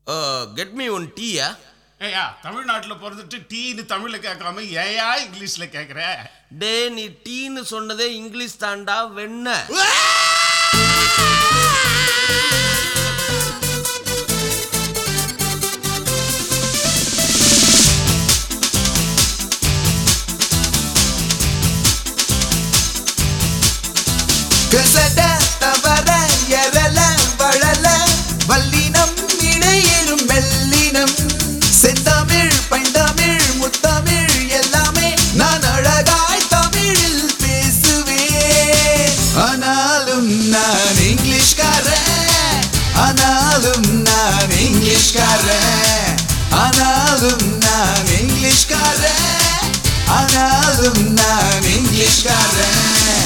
Get me one டீயா? ஏயா தமிழ்நாட்டில் பிறந்துட்டு டீன்னு தமிழில் கேட்காம ஏயா இங்கிலீஷில் கேட்குற? டே நீ டீன்னு சொன்னதே இங்கிலீஷ் தாண்டா வெண்ண. தவற எரல வளல வல்லினம் இடையிலும் மெல்லினம் செந்தமிழ் பைந்தமிழ் முத்தமிழ் எல்லாமே நான் அழகாய் தமிழில் பேசுவேன். ஆனாலும் நான் இங்கிலீஷ்காரன், ஆனாலும் நான் இங்கிலீஷ்காரன், ஆனாலும் நான் இங்கிலீஷ்காரன், ஆனாலும் நான் இங்கிலீஷ்காரன்.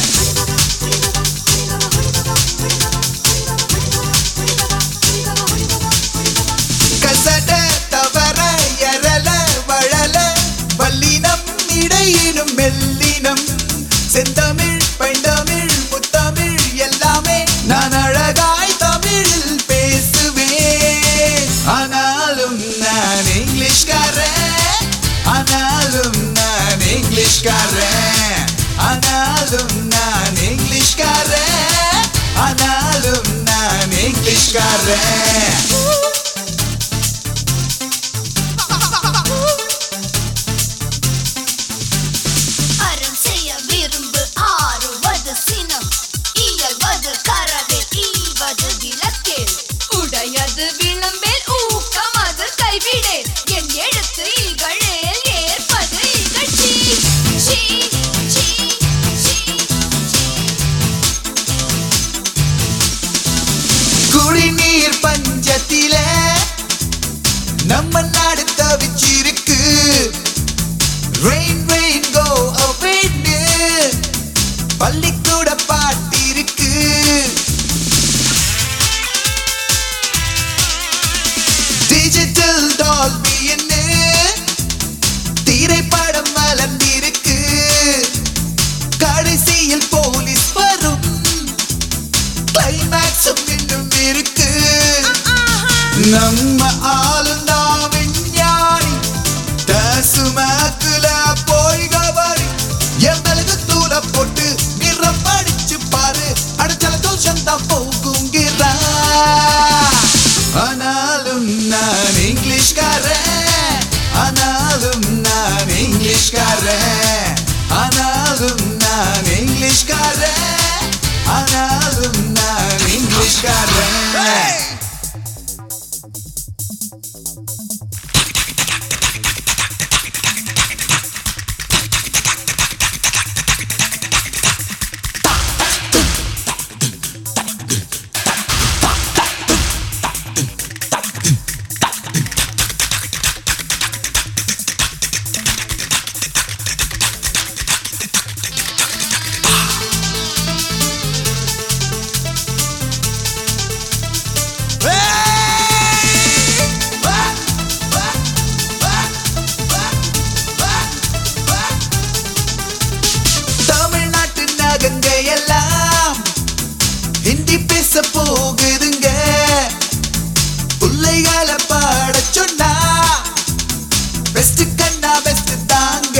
இடையிலும் மெல்லினம் செந்தமிழ் பைந்தமிழ் முத்தமிழ் எல்லாமே நான் அழகாய் தமிழில் பேசுவேன். ஆனாலும் நான் இங்கிலீஷ்காரன், ஆனாலும் நான் இங்கிலீஷ்காரன், ஆனாலும் நான் இங்கிலீஷ்காரன், ஆனாலும் நான் இங்கிலீஷ்காரன். விளம்பில் ஊக்கம் அது கைவிடே என் எழுத்து இகழேல் ஏற்பது இகழ்ச்சி. குடிநீர் பஞ்சத்தில நம்ம நாடு தவிச்சிருக்கு. ரெயின் ரெயின் கோ அவேன்னு பள்ளிக்கூட பாட்டிருக்கு. டிஜிட்டல் டால்பி என்ன திரைப்படம் வளர்ந்திருக்கு. கடைசியில் போலீஸ் வரும் கிளைமேக்ஸும் இன்னும் இருக்கு. நம்ம ஆளுந்தா விஞ்ஞானி தசுமாக்குல போய் கவரி எங்களுக்கு தூள போட்டு நிறம் படிச்சு பாரு அடைச்சல தோஷம் தான் போகுங்கிறா. ஆனாலும் நான் இங்கிலீஷ்காரன், ஆனாலும் நான் இங்கிலீஷ்காரன், ஆனாலும் நான் இங்கிலீஷ்காரன், ஆனாலும் நான் இங்கிலீஷ்காரன். தமிழ்நாட்டு நகங்க எல்லாம் ஹிந்தி பேச போகுதுங்க. பிள்ளைகளை பாட சொன்னா பெஸ்ட் கண்ணா பெஸ்ட் தாங்க.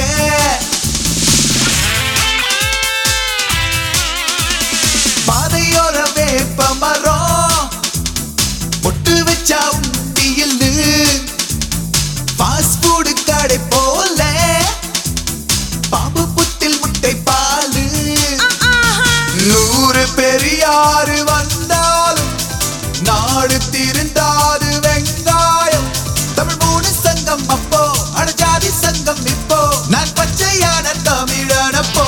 பாதையோர வேப்ப மரம் பொட்டு வச்சா உண்டியில் ஃபாஸ்ட் ஃபுட் கடை போல பாம்பு புத்தில் முட்டை பாலு. 100 பெரியாறு வந்தாலும் நாடு திருந்தாது வெங்காயம். தமிழ் 3 சங்கம் அப்போ அடஜாதி சங்கம் இப்போ நான் பச்சையான தமிழனப்போ.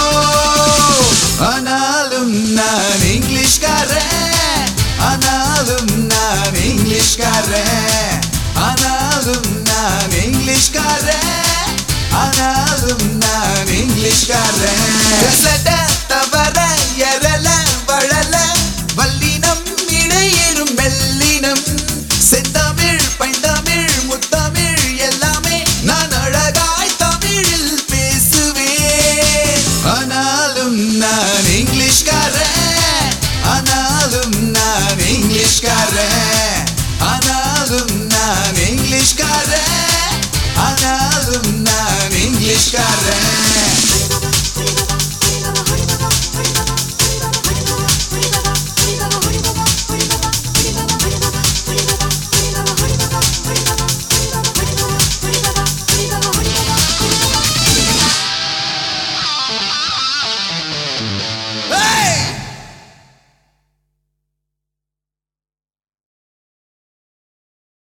ஆனாலும் நான் இங்கிலீஷ்காரன், ஆனாலும் நான் இங்கிலீஷ்காரன், ஆனாலும் நான் இங்கிலீஷ்காரன், ஆனாலும் நான் இங்கிலீஷ்காரன். தவற எரல வளல வல்லினம் இடையிலும் மெல்லினம் செந்தமிழ் பைந்தமிழ் முத்தமிழ் எல்லாமே நான் அழகாய் தமிழில் பேசுவேன். ஆனாலும் நான் இங்கிலீஷ்காரன், ஆனாலும் நான் இங்கிலீஷ்காரன், ஆனாலும் நான் இங்கிலீஷ்காரன், ஆனாலும் நான் இங்கிலீஷ்காரன்.